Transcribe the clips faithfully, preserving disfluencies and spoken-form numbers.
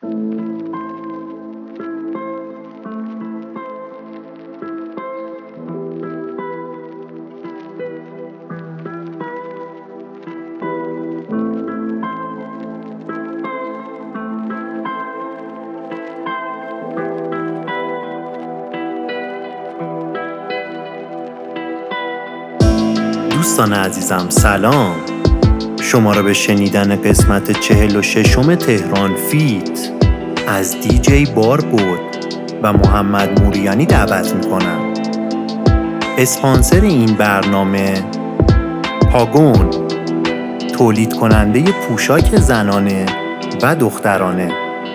دوستان عزیزم سلام، شما را به شنیدن قسمت چهل و ششم تهران فیت از دی جی باربود و محمد موریانی دعوت میکنم. اسپانسر این برنامه پاگون، تولید کننده پوشاک زنانه و دخترانه.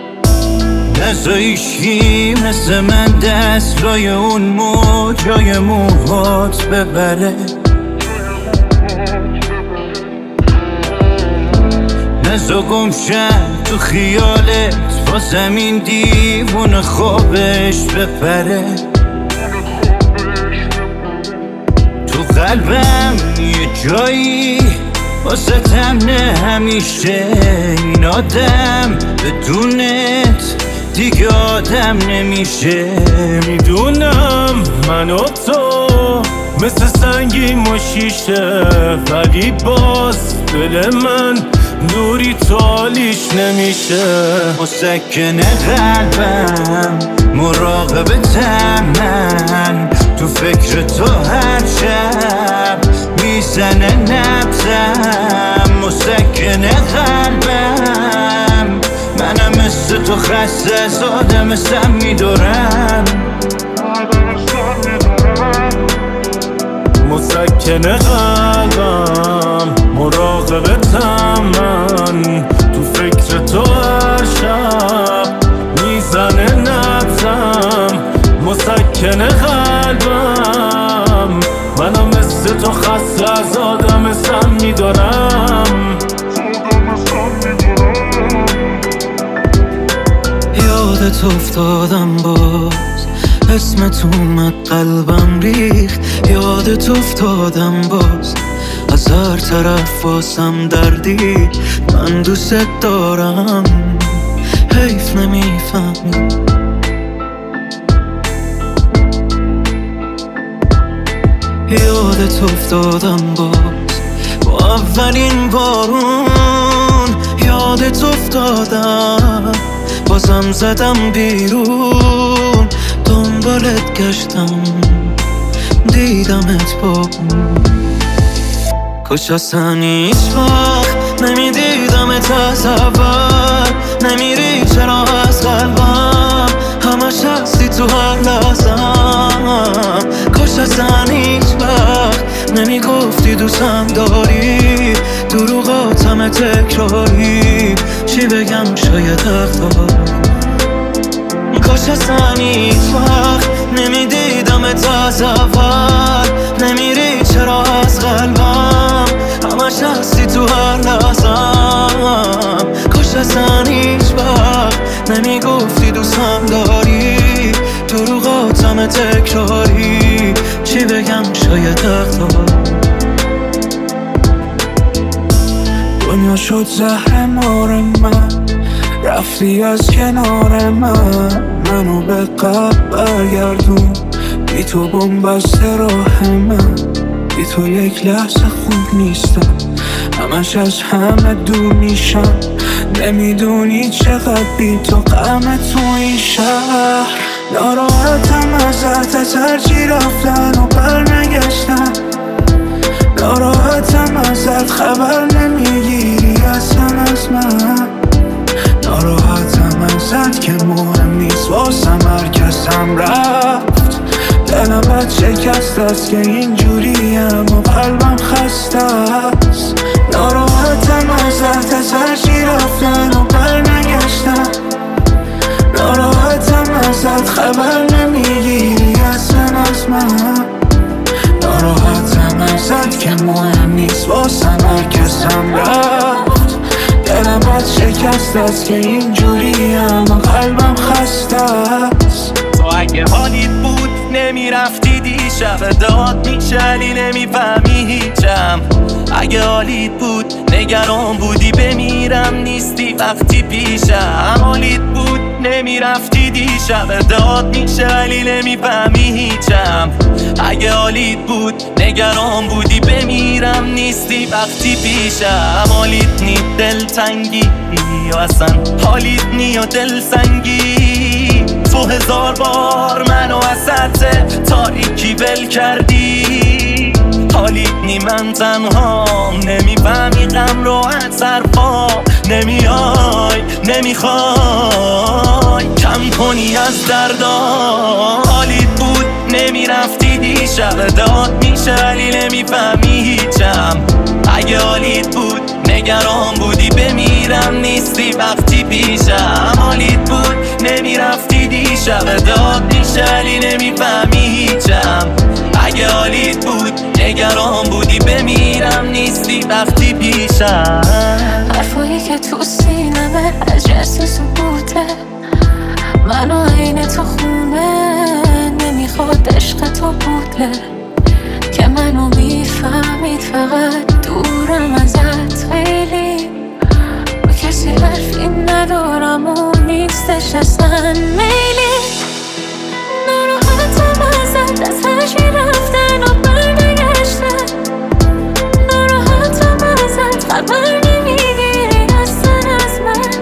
نزایشی مثل من دست لای اون موجای موهات ببره، نزا گم شد تو خیالت با زمین دیوون خوابش بپره. تو قلبم یه جایی واسه تمنه همیشه، این آدم بدونت دیگه آدم نمیشه. میدونم من و تو مثل سنگیم و شیشه، ولی باز دل من دوری تالیش نمیشه. مسکن قلبم مراقبتم، من تو فکر تو هر شب میزنه نبضم. مسکن قلبم منم مثل تو خسته از آدم سم میدارم. مسکن قلبم مراقبتم، من تو فکر تو هر شب میزنه نبضم. مسکن قلبم منم مثل تو خسته از آدم سم میدارم. یادت افتادم باز، اسمت اومد قلبم ریخت. یادت افتادم باز، از هر طرف واسم دردی. من دوست دارم، حیف نمیفهمی. یادت افتادم باز با اولین بارون. یادت افتادم بازم زدم بیرون. دنبالت گشتم دیدمت با اون. کاش اصلا هیچ وقت نمیدیدمت از اول. نمیری چرا از قلبم، همش هستی تو هر لحظم. کاش اصلا هیچ وقت نمیگفتی دوستم داری، دروغاتم تکراری. چی بگم شاید حق داری. کاش اصلا هیچ وقت نمیدیدمت از اول. نمیری چرا از قلبم، همش هستی تو هر لحظم. کاش اصلا هیچ وقت نمیگفتی دوستم داری، دروغاتم تکراری. چی بگم شاید حق داری. دنیا شد زهر مار من، رفتی از کنار من. منو به قبل برگردون، بی تو بنبسته راه من. بی تو یک لحظه خوب نیستم، همش از همه دور میشم. نمیدونی چقدر بی تو غم تو این شهر. ناراحتم ازت، از هرچی رفتن و بر نگشتن. ناراحتم ازت، خبر نمیگیری اصلا از من. ناراحتم ازت که مهم نیست واسم هر کسم رفت. دلم بد شکست است که اینجوریم و قلبم خسته است. ناراحتم ازت، از هرچی رفتن و بر نگشتن. ناراحتم ازت، خبر نمیگیری اصلا از من. ناراحتم ازت که مهم نیست واسم هر کسم رفت. دلم بد شکست است که اینجوریم و قلبم خسته است. تو اگه حالیت بود نمیرفتی دیشب، داد میشنی نمیفهمی هیچم. اگه حالیت بود نگران بودی بمیرم، نیستی وقتی پیشم. حالیت بود نمیرفتی دیشب داد میشه ولی نمیفهمی هیچم. اگه حالیت بود نگران بودی بمیرم نیستی وقتی پیشم. حالیت نی دلتنگی یا اصلا حالیت نی و دلسنگی. تو هزار بار منو وسط تاریکی ول کردی. حالیت نی من تنهام نمیفهمی غم رو از حرفام نمیای نمیخوای کم کنی از دردام. حالیت بود نمیرفتی دیشب داد میشه ولی نمیفهمی هیچم. اگه حالیت بود نگران بودی بمیرم نیستی وقتی پیشم. حالیت بود نمیرفتی دیشب داد میشه ولی نمیفهمی هیچم. اگه حالیت بود نگران بودی بمیرم نیستی وقتی پیشم. حرفایی که تو سینمه از جنس سکوته، منو عین تو خونه نمیخواد عشق تو بوده که منو میفهمید فقط دورم ازت خیلی. با کسی حرفی ندارم و نیستش اصلا میلی. ناراحتم ازت از هرچی رفتن و برنگشتن. ناراحتم ازت خبر نمیگیری اصلا از من.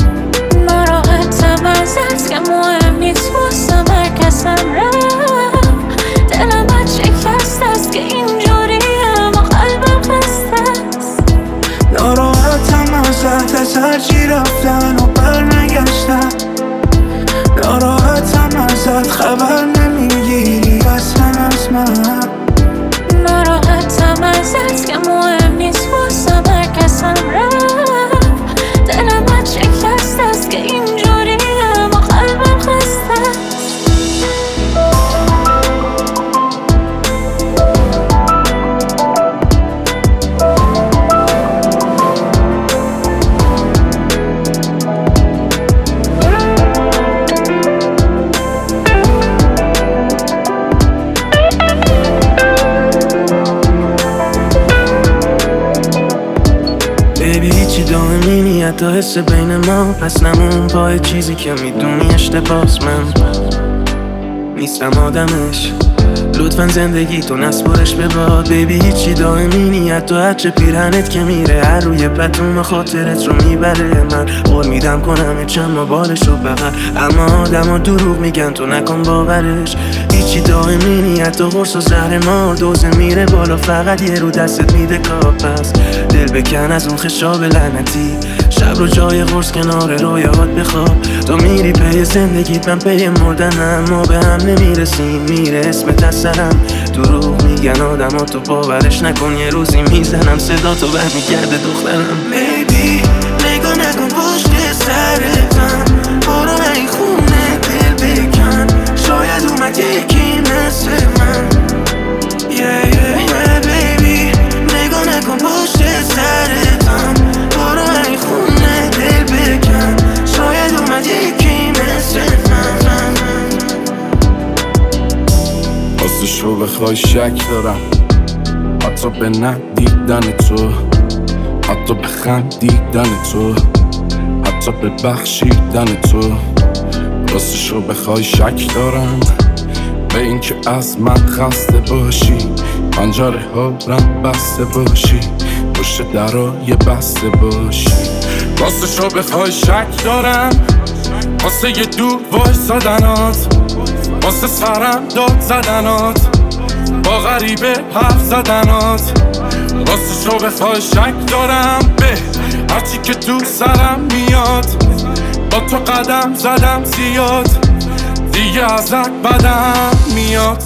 ناراحتم ازت که مهم نیست واسم هر کسم رفت. دلم بد شکست است که اینجوریم و قلبم خسته است. ناراحتم ازت از هرچی رفتن و برنگشتن. ناراحتم ازت خبر نمیگیری اصلا از من. ناراحتم ازت که مهم نیست واسم هر کسم رفت. دلم بد شکست است که اینجوریم و قلبم خسته است. تا حس بین ما پس نمون پای چیزی که میدونی اشتباس. من نیستم آدمش، لطفا زندگی تو نسپرش به باد. بیبی هیچی دائمی نیت تو هرچه پیرهنت که میره هر روی پتوم خاطرت رو میبره. من قول میدم کنم چند ما بالش رو بغل، اما آدم ها دروغ میگن تو نکن باورش. هیچی دائمی نیت تو قرص و زهر مار دوزه میره بالا فقط یه رو دستت میده کاپس. دل بکن از اون خشاب لعنتی، شب رو جای قرص کنار رویات بخواب. تو میری پی زندگیت من پی مردنم، ما به هم نمیرسیم میره اسمت از سرم. دروغ میگن آدم ها تو باورش نکن، یه روزی میزنم صدا تو برمیگرده دخترم. بیبی نگاه نکن پشت سرتم، برو این خونه دل بکن، شاید اومد یکی مثل من. yeah, yeah, yeah, baby نگاه نکن پشت سرتم، برو این خونه دل بکن، شاید اومد یکی مثل من. راستش رو بخوای شک دارم، حتی به ندیدن تو، حتی به خندیدن تو، حتی به بخشیدن تو. راستش رو بخوای شک دارم به این که از من خسته باشی، پنجره ها رم بسته باشی، پشت درای بسته باشی. راستش رو بخوای شک دارم واسه یه دور وایسادنات، واسه سرم داد زدنات، با غریبه حرف زدنات. راستش رو بخوای شک دارم به هرچی که تو سرم میاد، با تو قدم زدم زیاد، دیگه ازت بدم میاد.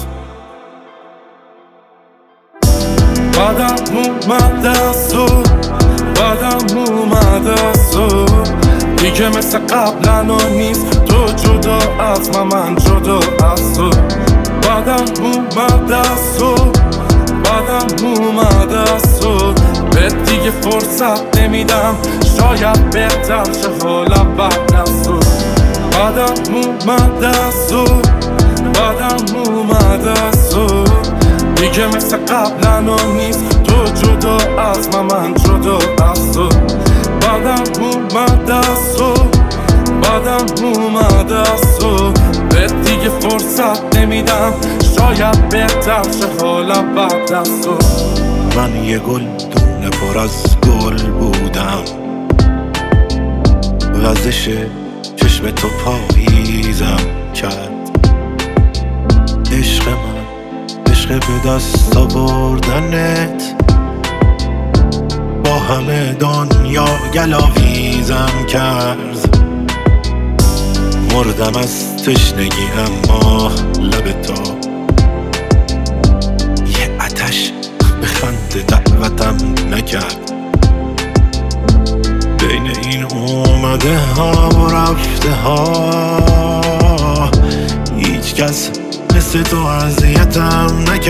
بدم اومده از تو، بدم اومده از تو، دیگه مثل قبلا نیست تو جدا از من، من جدا از تو. بدم اومده از تو، بدم اومده از تو، به دیگه فرصت نمیدم، شاید بهتر شه حالم بعد از تو. بدم اومده از تو، بدم اومده از تو، دیگه مثل قبلا نیست تو جدا از من، من جدا از تو. بدم اومده از تو، بدم اومده از تو، به دیگه فرصت نمیدم، شاید بهتر چه حالم بعد از تو. من یه گل دونه پر از گل بودم، وزش چشم تو پاییزم کرد. عشق من عشق به دست آوردنت، با همه دنیا گلاویزم کرد. مردم از تشنگی اما لب تو یه آتش به خنده دعوتم نکرد. بین این اومده ها و رفته ها هیچ کس مثل تو اذیتم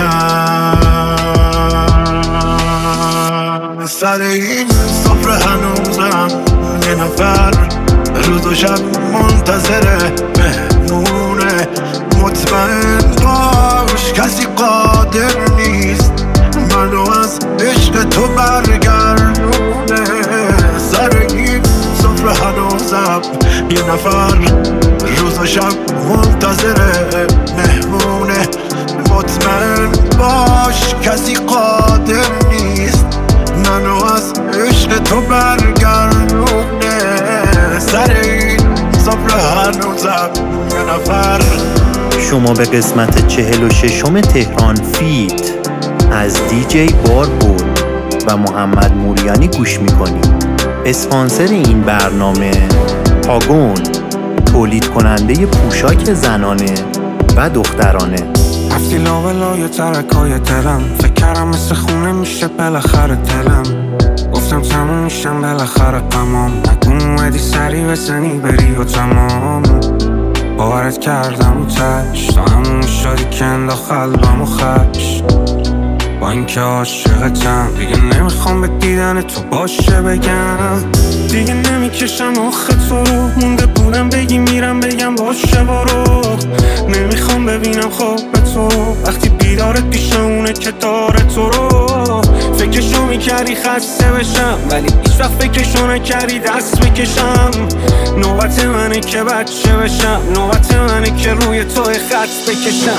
نکرد. سر این سفره هنوزم یه نفر روز و شب منتظره مهمونه. مطمئن باش کسی قادر نیست منو از عشق تو برگردونه. سر این سفره هنوزم یه نفر روز و شب منتظره مهمونه. مطمئن باش کسی قادر نیست منو از عشق تو برگردونه. سر این سفره هنوزم یه نفر. شما به قسمت چهل و ششم تهران فیت از دیجی باربود و محمد موریانی گوش میکنید. اسپانسر این برنامه پاگون، تولید کننده پوشاک زنانه و دخترانه. رفتی لاولای ترکای تلم، فکر کردم مثل خونه میشه بالاخره تلم. گفتم تموم میشم بالاخره قمام، نگو اومدی سری بزنی بری و تمام. باورت کردم و تش تا همون شادی که انداخت قلبم و خش. با اینکه عاشقتم دیگه نمیخوام به دیدن تو باشه بگم. دیگه نمیکشم آخه تو رو، مونده بودم بگی میرم بگم باشه برو. نمیخوام ببینم خواب تو وقتی بیدارت پیش اونه که داره تو رو. فکرشو میکردی خسته بشم ولی هیچ وقت فکرشو نکردی دست بکشم. نوبت منه که بچه بشم، نوبت منه که روی تو خط بکشم.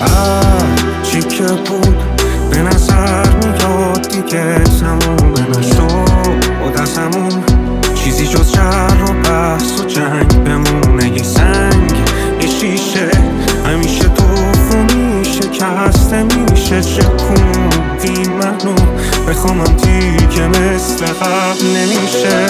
آه چی که بود به نظر میاد دیگه تموم نشد و دستمون چیزی جز شر و بحث و جنگ بمونه. یه سنگ یه شیشه همیشه دوفو میشه کسته میشه. چکوندی منو بخوامم دیگه مثل قبل نمیشه.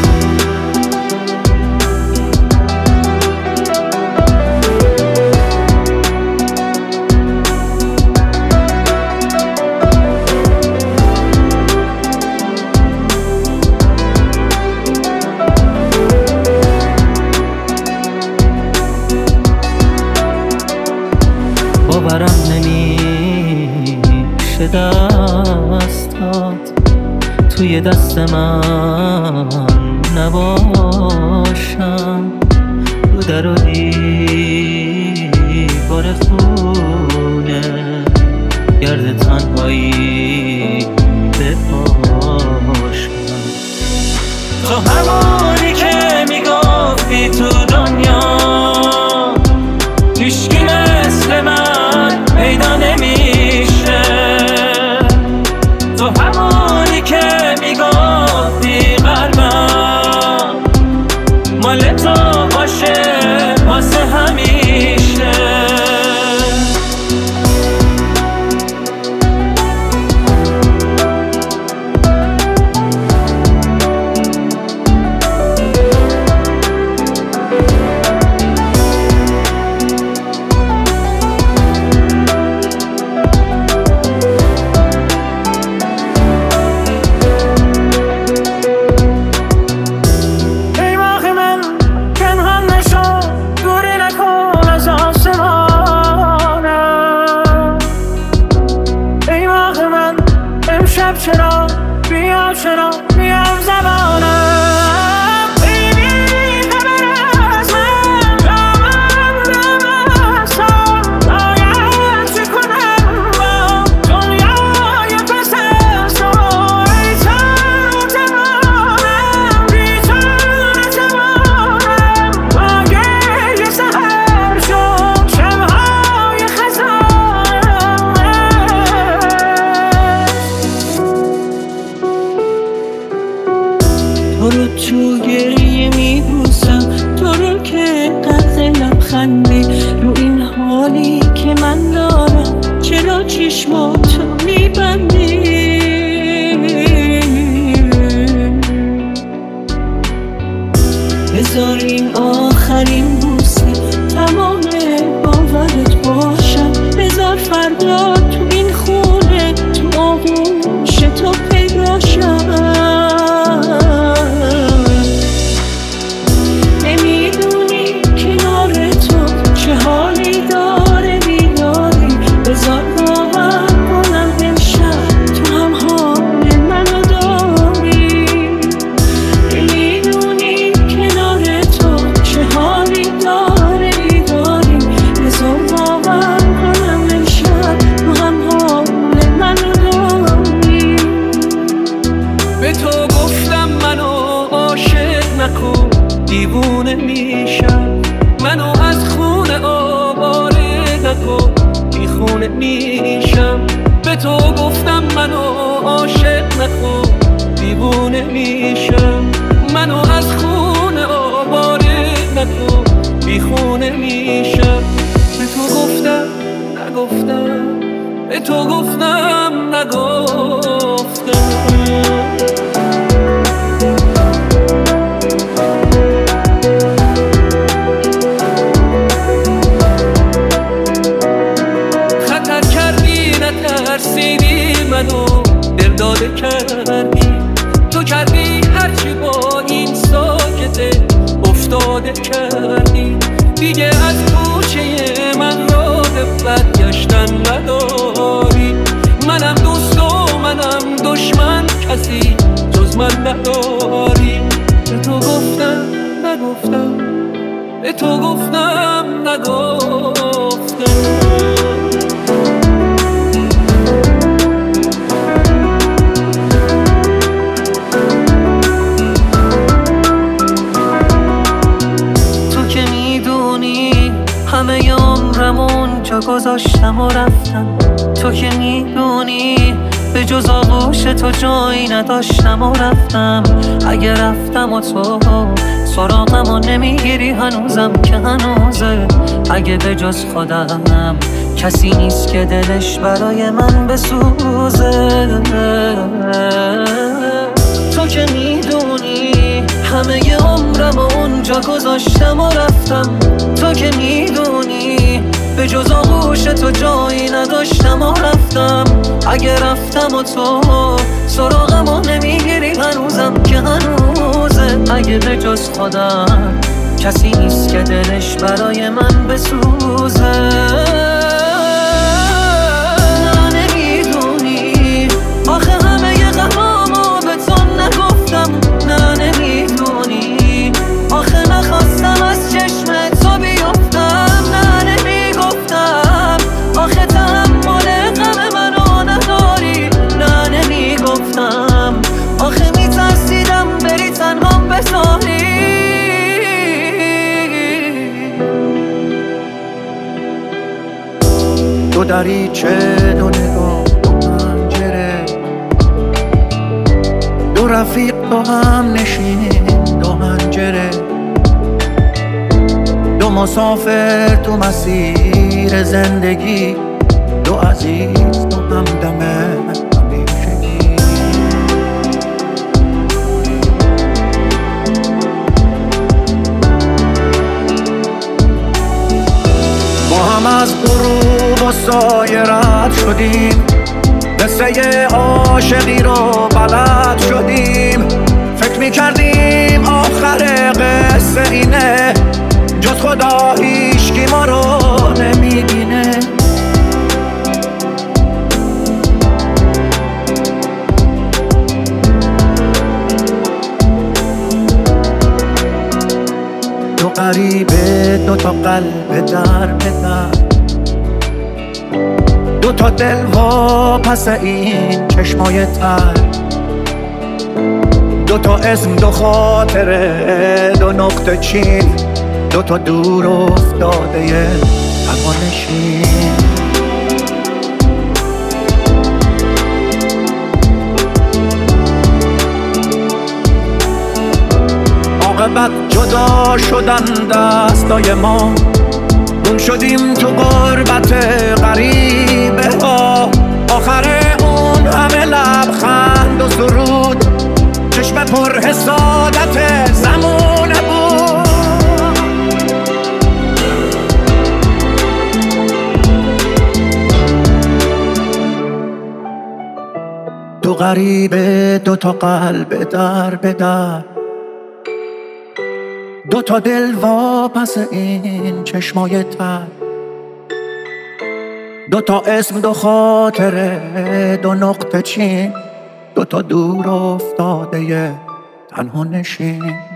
باورم نمیشه دستات توی دست من نباشم. رو در و دیوار خونه گرد تنهایی بپاشم. تو همونی که میگفتی تو دنیا هیچکی مثل من پیدا نمیشه. تو همونی که میگفتی قلبم مال تو باشه واسه همیشه. رو تو گریه میبوسم، تو رو که قد لبخندی رو این حالی که من دارم، چرا چشماتو میبندی؟ بذار این آخرین بوسه تمام باورت باشم، بذار فردا تو این خونه تو آغوش تو پیدا شم. نمیدونی کنار تو چه حالی داره بیداری، بذار باور کنم امشب تو هم حال منو داری. نمیدونی کنار تو چه حالی داره بیداری، بذار باور کنم امشب تو هم حال منو داری. به تو گفتم منو عاشق نکن، دیوونه میشم، منو از خونه آواره نکن، بیخونه میشم. به تو گفتم منو عاشق نکن، دیوونه میشم، منو از خونه آواره نکن، بیخونه میشم. به تو گفتم نگفتم، به تو گفتم نگفتم. ترسیدی منو دل داده کردی، تو کردی هرچی با این ساکته افتاده کردی. دیگه از کوچه من راه برگشتن نداری، منم دوست و منم دشمن کسی جز من نداری. به تو گفتم نگفتم، به تو گفتم نگفتم. همه عمرمون جا گذاشتم و رفتم، تو که میدونی به جز آغوش تو جایی نداشتم و رفتم. اگه رفتم و تو سراغم و نمیگیری هنوزم که هنوزه، اگه به جز خودم کسی نیست که دلش برای من بسوزه. تو که میدونی همه عمرم و اونجا گذاشتم و رفتم، تو که میدونی به جز آغوش تو جایی نداشتم و رفتم. اگه رفتم و تو سراغم و نمیگیری هنوزم که هنوزه، اگه به جز خودم کسی نیست که دلش برای من بسوزه. نه نمیدونی آخه همه غمامو به تو نگفتم، نه نمیدونی آخه نخواستم از چشم تو بیفتم، نه نمیگفتم آخه تحمل غم منو نداری، نه نمیگفتم آخه میترسیدم بری تنهام بذاری. دو دریچه دو نگاه دو پنجره، دو رفیق با هم نشین دو هنجره، دو مسافر تو مسیر زندگی، دو عزیز دو همدم همیشگی. با هم از غروب و سایه رد شدیم، قصه عاشقی رو بلد شدیم. فکر میکردیم آخر قصه اینه، جز خدا هیچکی ما رو نمیبینه. دو غریبه دو تا قلب در به در، دو تا دل وا پس این چشمای تر، دو تا اسم دو خاطره دو نقطه چین، دو تا دور افتاده تنها نشین. عاقبت جدا شدن دستای ما، گم شدیم تو غربت غریبه ها. آخر اون همه لبخند و سرود، چشم پر حسادت زمونه بود. دو غریبه دو تا قلب در به در، دو تا دل واپس این چشمای تر، دو تا اسم دو خاطره دو نقطه چین، دو تا دور افتاده تنها نشین.